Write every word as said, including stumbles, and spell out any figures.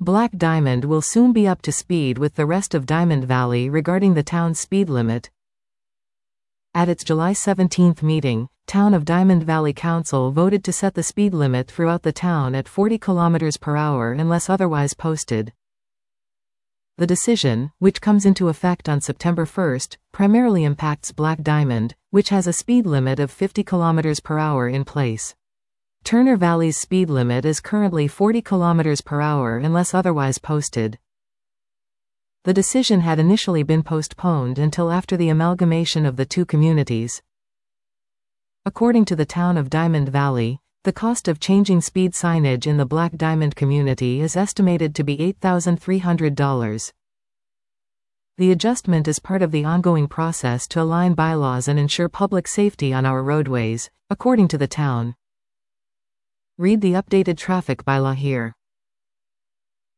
Black Diamond will soon be up to speed with the rest of Diamond Valley regarding the town's speed limit. At its July seventeenth meeting, Town of Diamond Valley Council voted to set the speed limit throughout the town at forty kilometers per hour unless otherwise posted. The decision, which comes into effect on September first, primarily impacts Black Diamond, which has a speed limit of fifty kilometers per hour in place. Turner Valley's speed limit is currently forty kilometers per hour unless otherwise posted. The decision had initially been postponed until after the amalgamation of the two communities. According to the Town of Diamond Valley, the cost of changing speed signage in the Black Diamond community is estimated to be eight thousand three hundred dollars. The adjustment is part of the ongoing process to align bylaws and ensure public safety on our roadways, according to the town. Read the updated traffic bylaw here.